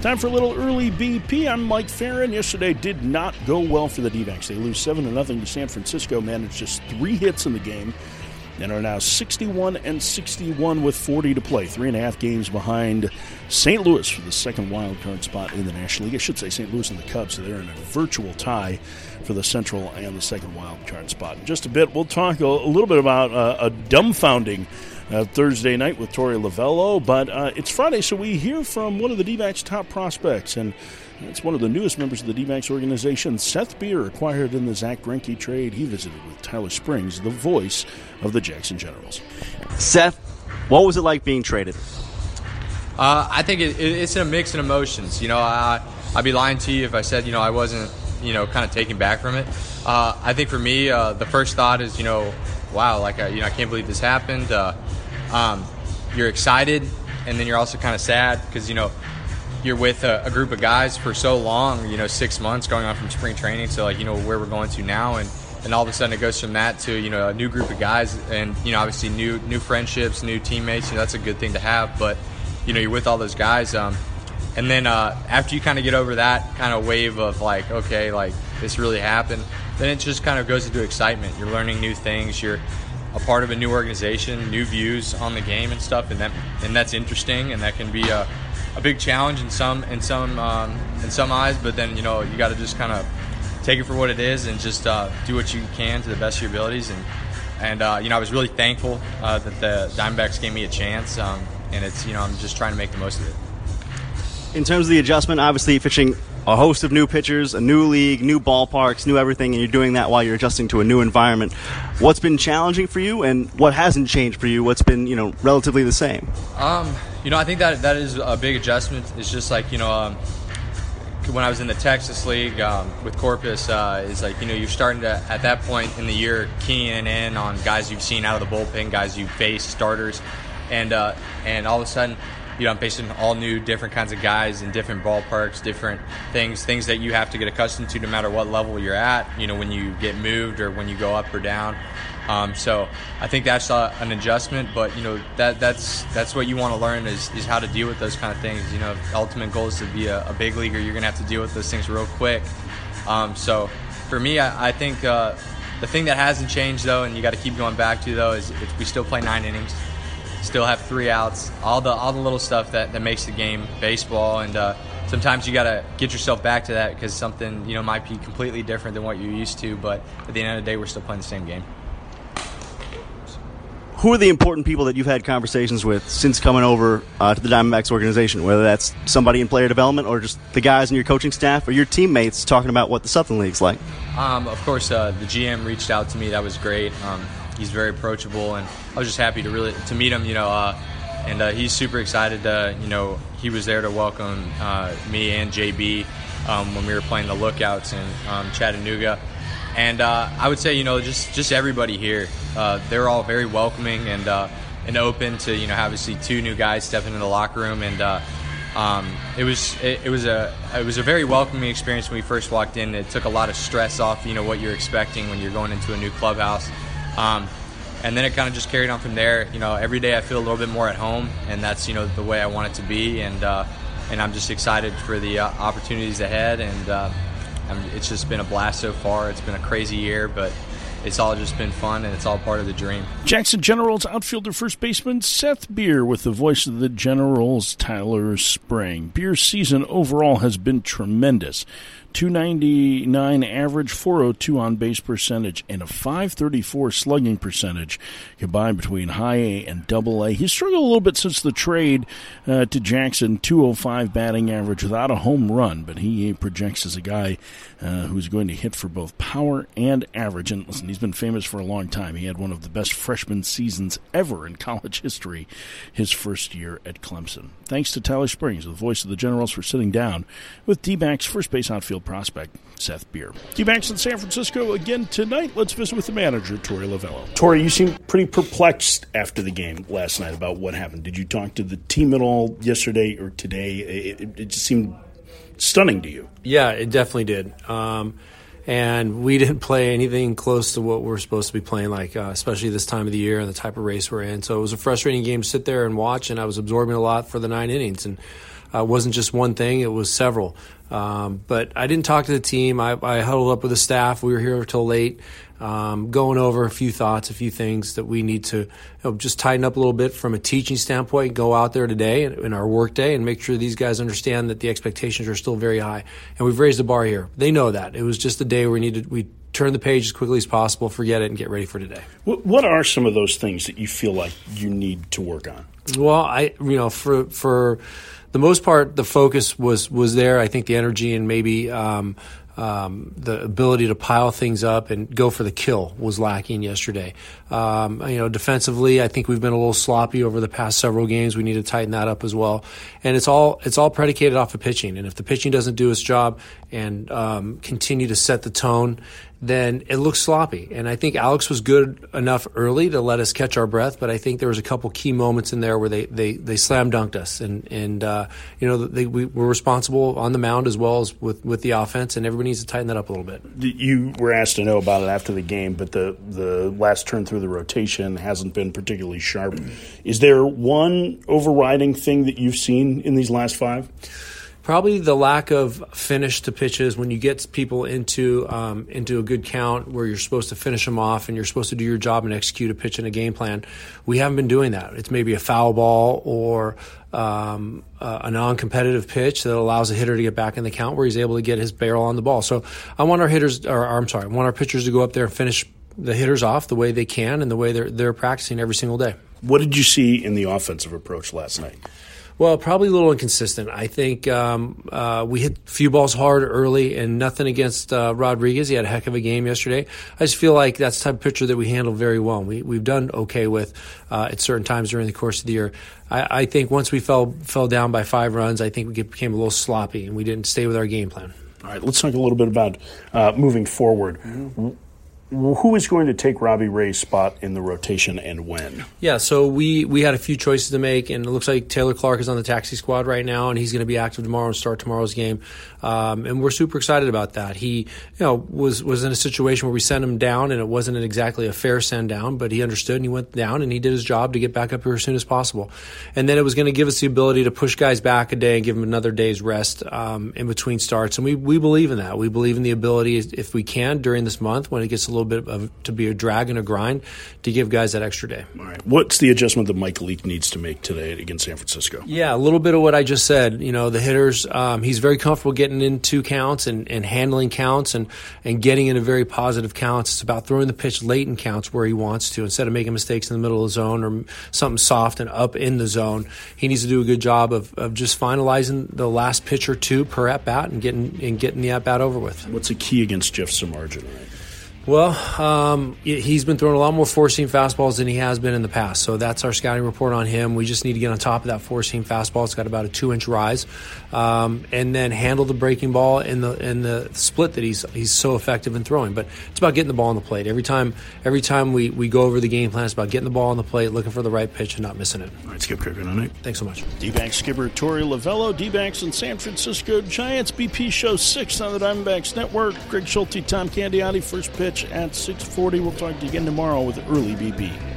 Time for a little early BP. I'm Mike Farron. Yesterday did not go well for the D-backs. They lose 7-0 to San Francisco, managed just 3 hits in the game, and are now 61-61 with 40 to play. 3.5 games behind St. Louis for the second wild card spot in the National League. I should say St. Louis and the Cubs, so they're in a virtual tie for the Central and the second wild card spot. In just a bit, we'll talk a little bit about a dumbfounding Thursday night with Torey Lovullo, but it's Friday, so we hear from one of the D-backs' top prospects, and it's one of the newest members of the D-backs organization, Seth Beer, acquired in the Zach Greinke trade. He visited with Tyler Springs, the voice of the Jackson Generals. Seth, what was it like being traded? I think it's a mix of emotions. I'd be lying to you if I said, I wasn't, kind of taken back from it. I think for me, the first thought is, wow, I can't believe this happened. You're excited, and then you're also kind of sad because, you're with a group of guys for so long, 6 months going on from spring training to, where we're going to now. And all of a sudden it goes from that to, a new group of guys and, obviously new friendships, new teammates. That's a good thing to have. But, you're with all those guys. And then after you kind of get over that kind of wave of, okay, this really happened, then it just kind of goes into excitement. You're learning new things. You're a part of a new organization, new views on the game and stuff, and that's interesting, and that can be a big challenge in some eyes. But then you got to just kind of take it for what it is and just do what you can to the best of your abilities. And I was really thankful that the Diamondbacks gave me a chance, and it's I'm just trying to make the most of it. In terms of the adjustment, obviously pitching a host of new pitchers, a new league, new ballparks, new everything, and you're doing that while you're adjusting to a new environment. What's been challenging for you, and what hasn't changed for you? What's been, relatively the same? I think that is a big adjustment. It's just when I was in the Texas League with Corpus, you're starting to, at that point in the year, keying in on guys you've seen out of the bullpen, guys you've faced, starters, and all of a sudden, I'm facing all new, different kinds of guys in different ballparks, different things that you have to get accustomed to no matter what level you're at, when you get moved or when you go up or down. So I think that's an adjustment, but, that's what you want to learn is how to deal with those kind of things. The ultimate goal is to be a big leaguer. You're going to have to deal with those things real quick. So for me, I think the thing that hasn't changed, though, and you got to keep going back to, though, is we still play 9 innings. Still have 3 outs, all the little stuff that makes the game baseball, and sometimes you got to get yourself back to that because something might be completely different than what you're used to. But at the end of the day, we're still playing the same game. Who are the important people that you've had conversations with since coming over to the Diamondbacks organization? Whether that's somebody in player development or just the guys in your coaching staff or your teammates talking about what the Southern League's like. Of course, the GM reached out to me. That was great. He's very approachable, and I was just happy to meet him, and he's super excited. He was there to welcome me and JB when we were playing the Lookouts in Chattanooga. And I would say, just everybody here, they're all very welcoming and open to, obviously 2 new guys stepping into the locker room, and it was a very welcoming experience when we first walked in. It took a lot of stress off, what you're expecting when you're going into a new clubhouse. And then it kind of just carried on from there. Every day I feel a little bit more at home, and that's, the way I want it to be. And I'm just excited for the opportunities ahead. And it's just been a blast so far. It's been a crazy year, but it's all just been fun, and it's all part of the dream. Jackson Generals outfielder first baseman Seth Beer with the voice of the Generals, Tyler Spring. Beer's season overall has been tremendous. .299 average, .402 on-base percentage, and a .534 slugging percentage combined between high A and double A. He's struggled a little bit since the trade to Jackson, .205 batting average without a home run, but he projects as a guy who's going to hit for both power and average. And listen, he's been famous for a long time. He had one of the best freshman seasons ever in college history his first year at Clemson. Thanks to Tyler Springs, the voice of the Generals, for sitting down with D-backs first base outfield prospect Seth Beer. D-backs in San Francisco again tonight. Let's visit with the manager, Torey Lovullo. Torey, you seemed pretty perplexed after the game last night about what happened. Did you talk to the team at all yesterday or today? It just seemed stunning to you. Yeah, it definitely did. And we didn't play anything close to what we're supposed to be playing, especially this time of the year and the type of race we're in. So it was a frustrating game to sit there and watch, and I was absorbing a lot for the 9 innings. And wasn't just one thing; it was several. But I didn't talk to the team. I huddled up with the staff. We were here till late, going over a few thoughts, a few things that we need to just tighten up a little bit from a teaching standpoint. Go out there today in our work day and make sure these guys understand that the expectations are still very high. And we've raised the bar here. They know that. It was just a day where we turn the page as quickly as possible, forget it, and get ready for today. What are some of those things that you feel like you need to work on? Well, for the most part, the focus was there. I think the energy and maybe the ability to pile things up and go for the kill was lacking yesterday. Defensively, I think we've been a little sloppy over the past several games. We need to tighten that up as well. And it's all predicated off of pitching. And if the pitching doesn't do its job and continue to set the tone, then it looks sloppy. And I think Alex was good enough early to let us catch our breath, but I think there was a couple key moments in there where they slam dunked us, and we were responsible on the mound as well as with the offense, and everybody needs to tighten that up a little bit. You were asked to know about it after the game, but the last turn through the rotation hasn't been particularly sharp. Is there one overriding thing that you've seen in these last 5? Probably the lack of finish to pitches when you get people into a good count where you're supposed to finish them off and you're supposed to do your job and execute a pitch and a game plan. We haven't been doing that. It's maybe a foul ball or a non-competitive pitch that allows a hitter to get back in the count where he's able to get his barrel on the ball. So I want our pitchers to go up there and finish the hitters off the way they can and the way they're practicing every single day. What did you see in the offensive approach last night? Well, probably a little inconsistent. I think we hit a few balls hard early and nothing against Rodriguez. He had a heck of a game yesterday. I just feel like that's the type of pitcher that we handle very well. We've done okay with at certain times during the course of the year. I think once we fell down by 5 runs, I think we became a little sloppy and we didn't stay with our game plan. All right, let's talk a little bit about moving forward. Mm-hmm. Who is going to take Robbie Ray's spot in the rotation and when? Yeah, so we had a few choices to make, and it looks like Taylor Clark is on the taxi squad right now, and he's going to be active tomorrow and start tomorrow's game. And we're super excited about that. He, was in a situation where we sent him down, and it wasn't exactly a fair send down, but he understood and he went down and he did his job to get back up here as soon as possible. And then it was going to give us the ability to push guys back a day and give them another day's rest in between starts. And we believe in that. We believe in the ability, if we can, during this month when it gets a little bit to be a drag and a grind, to give guys that extra day. All right. What's the adjustment that Mike Leake needs to make today against San Francisco? Yeah, a little bit of what I just said. The hitters, he's very comfortable getting into counts and handling counts and getting into very positive counts. It's about throwing the pitch late in counts where he wants to instead of making mistakes in the middle of the zone or something soft and up in the zone. He needs to do a good job of just finalizing the last pitch or two per at-bat and getting the at-bat over with. What's the key against Jeff Samardzija tonight? Well, he's been throwing a lot more four-seam fastballs than he has been in the past, so that's our scouting report on him. We just need to get on top of that four-seam fastball. It's got about a 2-inch rise, and then handle the breaking ball in the split that he's so effective in throwing. But it's about getting the ball on the plate. Every time we go over the game plan, it's about getting the ball on the plate, looking for the right pitch, and not missing it. All right, Skip Kirk, good night. Thanks so much. D-backs skipper Torey Lovullo, D-backs and San Francisco Giants. BP Show 6 on the Diamondbacks Network. Greg Schulte, Tom Candiotti, first pitch at 6:40. We'll talk to you again tomorrow with early BP.